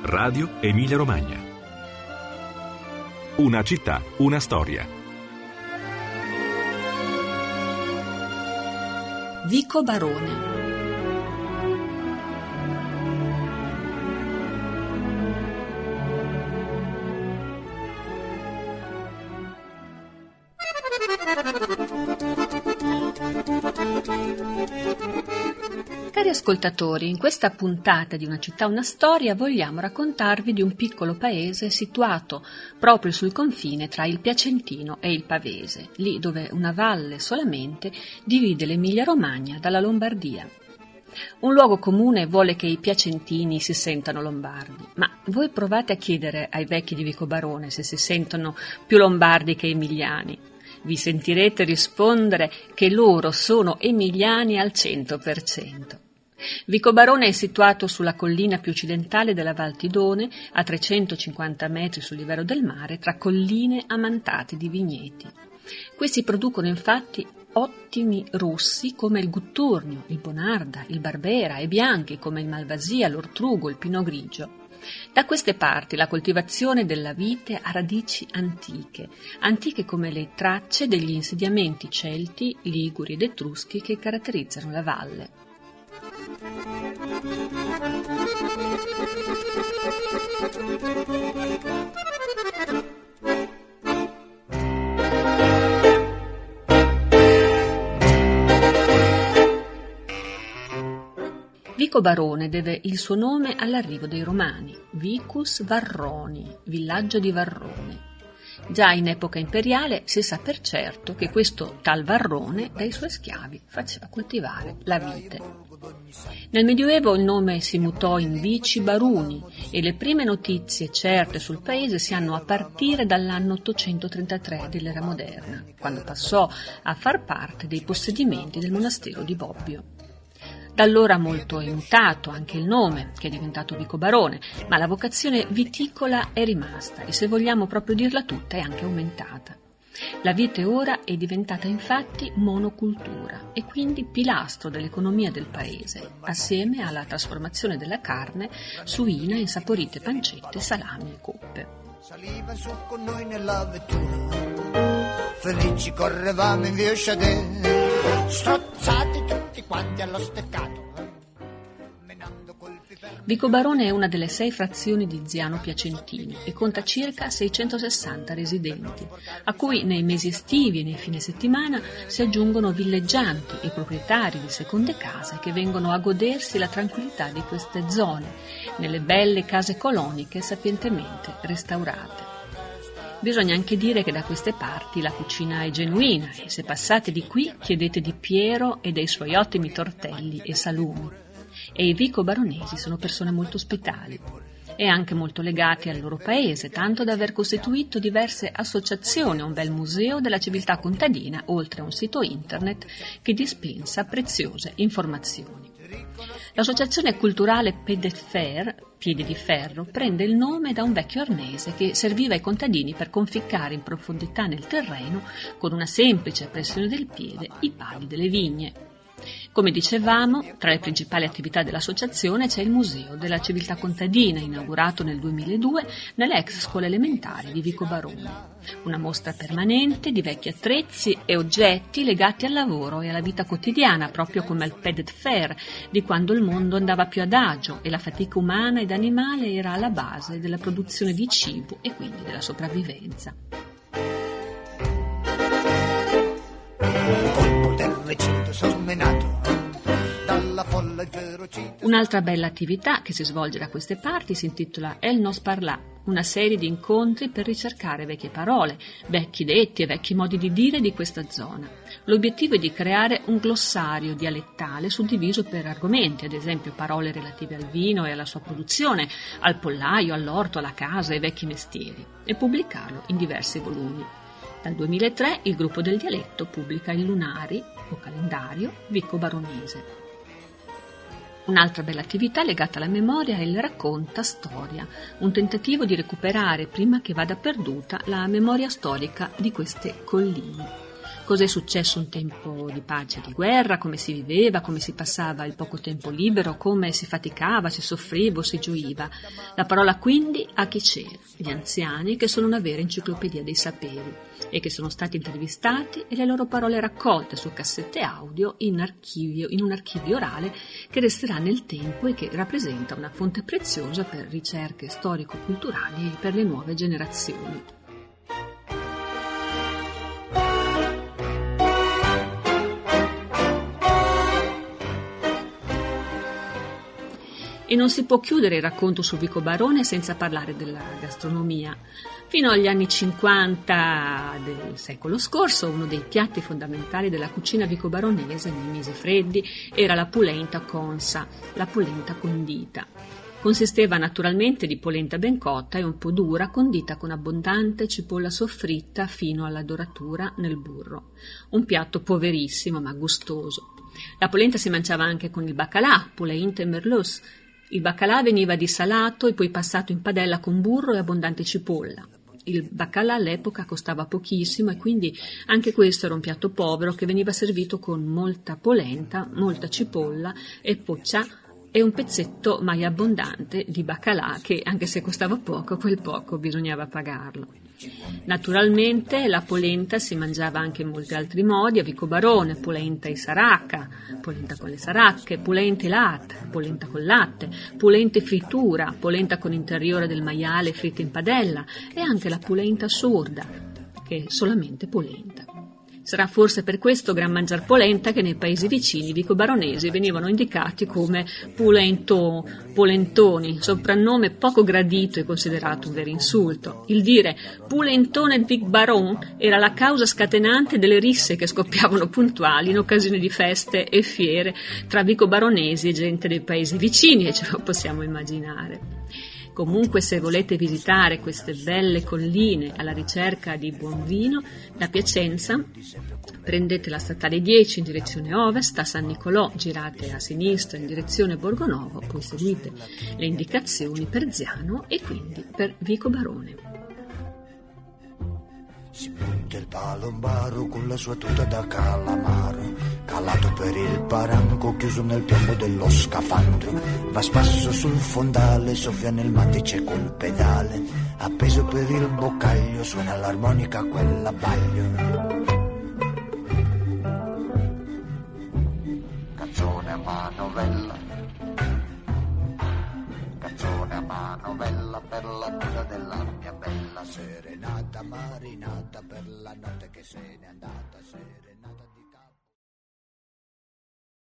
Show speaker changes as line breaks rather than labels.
Radio Emilia Romagna. Una città, una storia.
Vico Barone. Cari ascoltatori, in questa puntata di Una città, una storia vogliamo raccontarvi di un piccolo paese situato proprio sul confine tra il Piacentino e il Pavese, lì dove una valle solamente divide l'Emilia-Romagna dalla Lombardia. Un luogo comune vuole che i piacentini si sentano lombardi, ma voi provate a chiedere ai vecchi di Vico Barone se si sentono più lombardi che emiliani. Vi sentirete rispondere che loro sono emiliani al 100%. Vico Barone è situato sulla collina più occidentale della Val Tidone, a 350 metri sul livello del mare, tra colline ammantate di vigneti. Qui si producono infatti ottimi rossi come il Gutturnio, il Bonarda, il Barbera e bianchi come il Malvasia, l'Ortrugo, il Pinot Grigio. Da queste parti la coltivazione della vite ha radici antiche come le tracce degli insediamenti celti, liguri ed etruschi che caratterizzano la valle. Vico Barone deve il suo nome all'arrivo dei Romani, Vicus Varroni, villaggio di Varrone. Già in epoca imperiale si sa per certo che questo tal Varrone dai suoi schiavi faceva coltivare la vite. Nel Medioevo il nome si mutò in Vici Baruni e le prime notizie certe sul paese si hanno a partire dall'anno 833 dell'era moderna, quando passò a far parte dei possedimenti del monastero di Bobbio. Da allora molto è mutato anche il nome, che è diventato Vico Barone, ma la vocazione viticola è rimasta e, se vogliamo proprio dirla tutta, è anche aumentata. La vite ora è diventata infatti monocultura e quindi pilastro dell'economia del paese, assieme alla trasformazione della carne suina in saporite pancette, salami e coppe.
Saliva su con noi nella vettura, felici correvamo in via Chadè, strozzati tutti quanti allo steccato.
Vico Barone è una delle 6 frazioni di Ziano Piacentino e conta circa 660 residenti, a cui nei mesi estivi e nei fine settimana si aggiungono villeggianti e proprietari di seconde case che vengono a godersi la tranquillità di queste zone, nelle belle case coloniche sapientemente restaurate. Bisogna anche dire che da queste parti la cucina è genuina e se passate di qui chiedete di Piero e dei suoi ottimi tortelli e salumi. E i Vico Baronesi sono persone molto ospitali e anche molto legati al loro paese, tanto da aver costituito diverse associazioni, un bel museo della civiltà contadina, oltre a un sito internet che dispensa preziose informazioni. L'associazione culturale Piedi di Ferro, prende il nome da un vecchio arnese che serviva ai contadini per conficcare in profondità nel terreno, con una semplice pressione del piede, i pali delle vigne. Come dicevamo, tra le principali attività dell'associazione c'è il Museo della Civiltà Contadina, inaugurato nel 2002 nelle ex scuole elementari di Vico Barone. Una mostra permanente di vecchi attrezzi e oggetti legati al lavoro e alla vita quotidiana, proprio come al Pedet Fair, di quando il mondo andava più adagio e la fatica umana ed animale era alla base della produzione di cibo e quindi della sopravvivenza. Un'altra bella attività che si svolge da queste parti si intitola El Nos Parlà, una serie di incontri per ricercare vecchie parole, vecchi detti e vecchi modi di dire di questa zona. L'obiettivo è di creare un glossario dialettale suddiviso per argomenti, ad esempio parole relative al vino e alla sua produzione, al pollaio, all'orto, alla casa e ai vecchi mestieri, e pubblicarlo in diversi volumi. Dal 2003 il gruppo del dialetto pubblica il Lunari, o calendario, Vico Baronese. Un'altra bella attività legata alla memoria è il Racconta Storia, un tentativo di recuperare, prima che vada perduta, la memoria storica di queste colline. Cos'è successo un tempo di pace e di guerra, come si viveva, come si passava il poco tempo libero, come si faticava, si soffriva o si gioiva. La parola quindi a chi c'era, gli anziani che sono una vera enciclopedia dei saperi e che sono stati intervistati e le loro parole raccolte su cassette audio in un archivio orale che resterà nel tempo e che rappresenta una fonte preziosa per ricerche storico-culturali e per le nuove generazioni. E non si può chiudere il racconto su Vico Barone senza parlare della gastronomia. Fino agli anni 50 del secolo scorso, uno dei piatti fondamentali della cucina vicobaronese nei mesi freddi era la polenta consa, la polenta condita. Consisteva naturalmente di polenta ben cotta e un po' dura, condita con abbondante cipolla soffritta fino alla doratura nel burro. Un piatto poverissimo ma gustoso. La polenta si mangiava anche con il baccalà, polenta e merluz. Il baccalà veniva dissalato e poi passato in padella con burro e abbondante cipolla. Il baccalà all'epoca costava pochissimo e quindi anche questo era un piatto povero che veniva servito con molta polenta, molta cipolla e poccia e un pezzetto mai abbondante di baccalà che, anche se costava poco, quel poco bisognava pagarlo. Naturalmente la polenta si mangiava anche in molti altri modi, a Vico Barone, polenta e saracca, polenta con le saracche, polenta e latte, polenta con latte, polenta e frittura, polenta con interiore del maiale fritta in padella e anche la polenta sorda, che è solamente polenta. Sarà forse per questo gran mangiar polenta che nei paesi vicini vicobaronesi venivano indicati come polentoni, soprannome poco gradito e considerato un vero insulto. Il dire pulentone di Vic Baron era la causa scatenante delle risse che scoppiavano puntuali in occasione di feste e fiere tra vicobaronesi e gente dei paesi vicini, e ce lo possiamo immaginare. Comunque, se volete visitare queste belle colline alla ricerca di buon vino, da Piacenza prendete la statale 10 in direzione ovest, a San Nicolò girate a sinistra in direzione Borgonovo, poi seguite le indicazioni per Ziano e quindi per Vico Barone.
Si punta il palombaro con la sua tuta da calamaro, calato per il paranco, chiuso nel piombo dello scafandro. Va spasso sul fondale, soffia nel mantice col pedale, appeso per il boccaglio, suona l'armonica quell'abbaglio. Canzone a manovella, canzone a manovella per la cosa della mia bella serenata marinata per la notte che se n'è andata serenata.